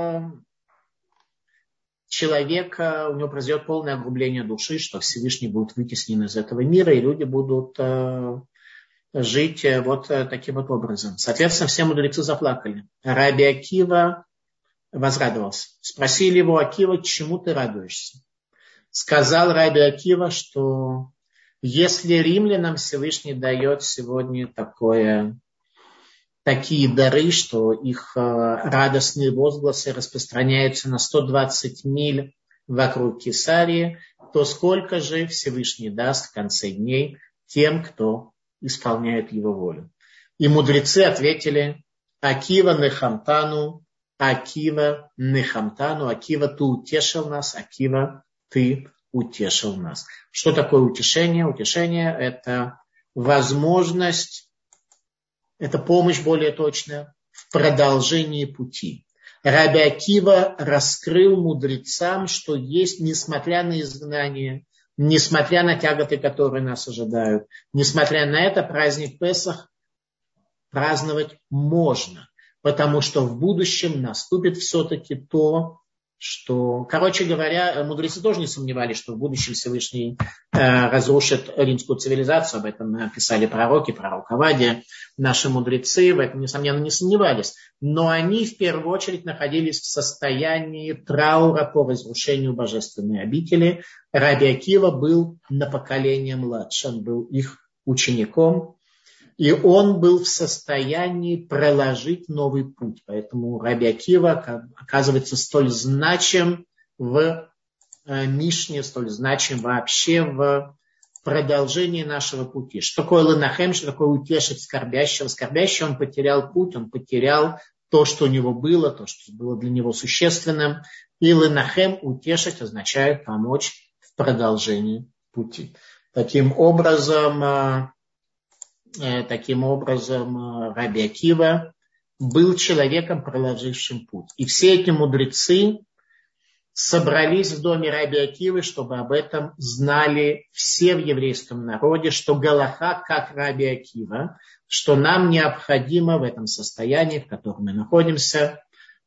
человек, у него произойдет полное огрубление души, что Всевышний будет вытеснен из этого мира, и люди будут жить вот таким вот образом. Соответственно, все мудрецы заплакали. Раби Акива возрадовался. Спросили его: Акива, чему ты радуешься? Сказал Раби Акива, что если римлянам Всевышний дает сегодня такие дары, что их радостные возгласы распространяются на 120 миль вокруг Кесарии, то сколько же Всевышний даст в конце дней тем, кто исполняет его волю? И мудрецы ответили: Акива нехамтану, Акива нехамтану, Акива, ты утешил нас, Акива, ты утешил нас. Что такое утешение? Утешение – это возможность, это помощь, более точно, в продолжении пути. Раби Акива раскрыл мудрецам, что есть, несмотря на изгнание, несмотря на тяготы, которые нас ожидают, несмотря на это, праздник Песах праздновать можно, потому что в будущем наступит все-таки то, что, короче говоря, мудрецы тоже не сомневались, что в будущем Всевышний разрушит римскую цивилизацию. Об этом писали пророки, пророк Авадия. Наши мудрецы в этом, несомненно, не сомневались. Но они в первую очередь находились в состоянии траура по разрушению божественной обители. Раби Акива был на поколение младше, он был их учеником. И он был в состоянии проложить новый путь. Поэтому Раби Акива оказывается столь значим в Мишне, столь значим вообще в продолжении нашего пути. Что такое ланахем, что такое утешить скорбящего? Скорбящий, он потерял путь, он потерял то, что у него было, то, что было для него существенным. И ланахем, утешить, означает помочь в продолжении пути. Таким образом, Раби Акива был человеком, проложившим путь. И все эти мудрецы собрались в доме Раби Акивы, чтобы об этом знали все в еврейском народе, что галаха как Раби Акива, что нам необходимо в этом состоянии, в котором мы находимся,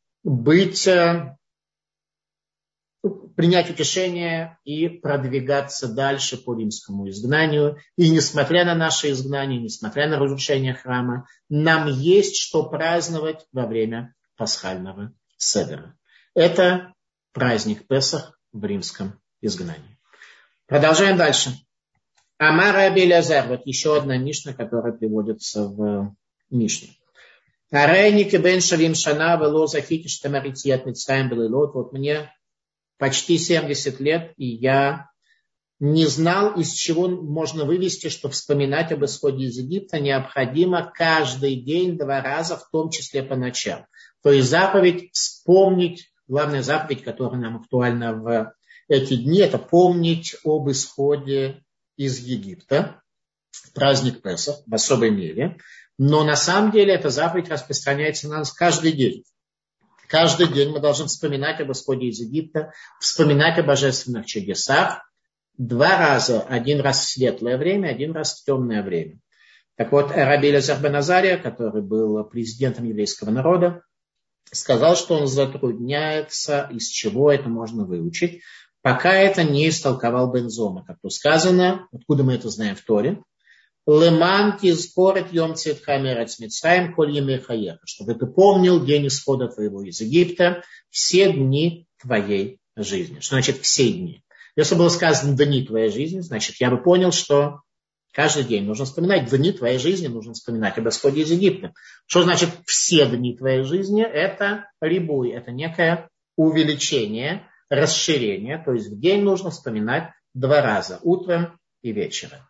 принять утешение и продвигаться дальше по римскому изгнанию. И несмотря на наше изгнание, несмотря на разрушение храма, нам есть что праздновать во время пасхального седера. Это праздник Песах в римском изгнании. Продолжаем дальше. Амар Раби Элиазар. Вот еще одна мишна, которая приводится в Мишне. Арейник и бен шавим шана вело захити штамарити от Мицраим белилот. Вот мне почти 70 лет, и я не знал, из чего можно вывести, что вспоминать об исходе из Египта необходимо каждый день 2 раза, в том числе по ночам. То есть заповедь вспомнить, главная заповедь, которая нам актуальна в эти дни, это помнить об исходе из Египта, праздник Песах в особой мере. Но на самом деле эта заповедь распространяется на нас каждый день. Каждый день мы должны вспоминать об исходе из Египта, вспоминать о божественных чудесах 2 раза. 1 раз в светлое время, 1 раз в темное время. Так вот, Раби Элиазар бен Азария, который был президентом еврейского народа, сказал, что он затрудняется, из чего это можно выучить, пока это не истолковал бен Зома. Как то сказано, откуда мы это знаем в Торе, Леман тизкорет йом цветха мерец Мицраим коль ямей хаеха, чтобы ты помнил день исхода твоего из Египта, все дни твоей жизни. Что значит все дни? Если было сказано дни твоей жизни, значит я бы понял, что каждый день нужно вспоминать дни твоей жизни, нужно вспоминать об исходе из Египта. Что значит все дни твоей жизни? Это рибуй, это некое увеличение, расширение. То есть в день нужно вспоминать 2 раза, утром и вечером.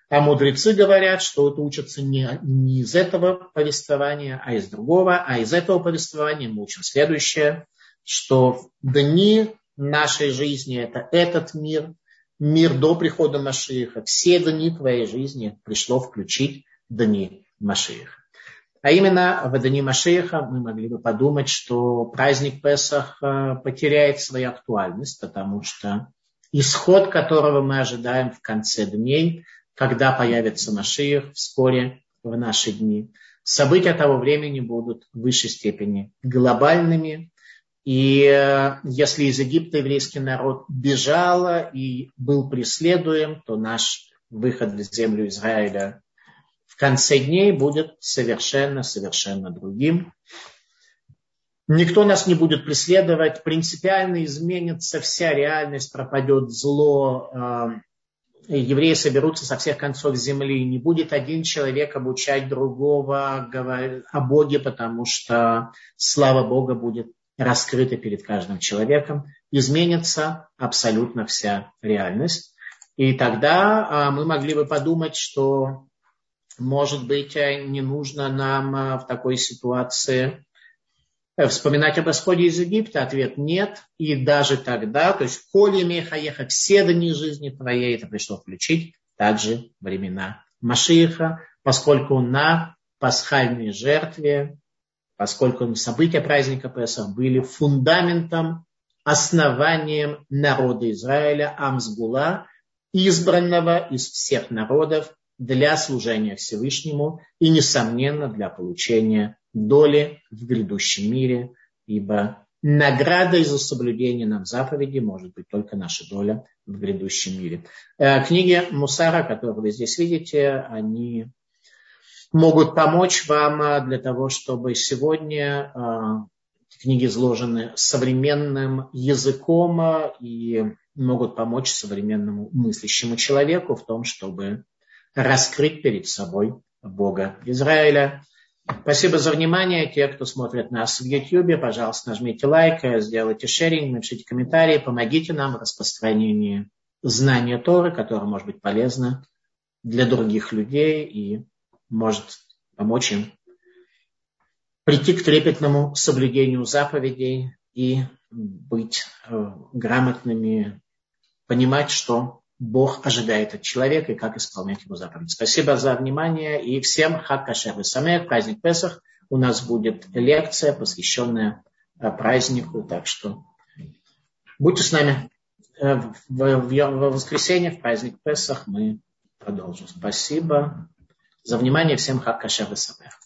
А мудрецы говорят, что это учится не из этого повествования, а из другого. А из этого повествования мы учим следующее, что дни нашей жизни – это этот мир, мир до прихода Машиаха. Все дни твоей жизни пришло включить дни Машиаха. А именно в дни Машиаха мы могли бы подумать, что праздник Песах потеряет свою актуальность, потому что исход, которого мы ожидаем в конце дней, когда появится Машиах вскоре в наши дни, события того времени будут в высшей степени глобальными. И если из Египта еврейский народ бежал и был преследуем, то наш выход в землю Израиля в конце дней будет совершенно другим. Никто нас не будет преследовать, принципиально изменится вся реальность, пропадет зло, евреи соберутся со всех концов земли, не будет один человек обучать другого о Боге, потому что слава Бога будет раскрыта перед каждым человеком, изменится абсолютно вся реальность. И тогда мы могли бы подумать, что, может быть, не нужно нам в такой ситуации вспоминать об исходе из Египта. Ответ нет. И даже тогда, то есть коли мехаеха, все дни жизни твоей, это пришло включить также времена Машиаха, поскольку на пасхальной жертве, поскольку события праздника Песах были фундаментом, основанием народа Израиля, Амсгула, избранного из всех народов для служения Всевышнему и, несомненно, для получения доли в грядущем мире, ибо наградой за соблюдение нам заповедей может быть только наша доля в грядущем мире. Книги Мусара, которые вы здесь видите, они могут помочь вам для того, чтобы сегодня книги изложены современным языком и могут помочь современному мыслящему человеку в том, чтобы раскрыть перед собой Бога Израиля. Спасибо за внимание. Те, кто смотрит нас в YouTube, пожалуйста, нажмите лайк, сделайте шеринг, напишите комментарии, помогите нам в распространении знания Торы, которое может быть полезно для других людей и может помочь им прийти к трепетному соблюдению заповедей и быть грамотными, понимать, что Бог ожидает от человека и как исполнять его заповеди. Спасибо за внимание и всем Хаг Кашер ве-Самеах, праздник Песах. У нас будет лекция, посвященная празднику, так что будьте с нами. В воскресенье, в праздник Песах, мы продолжим. Спасибо за внимание. Всем Хаг Кашер ве-Самеах.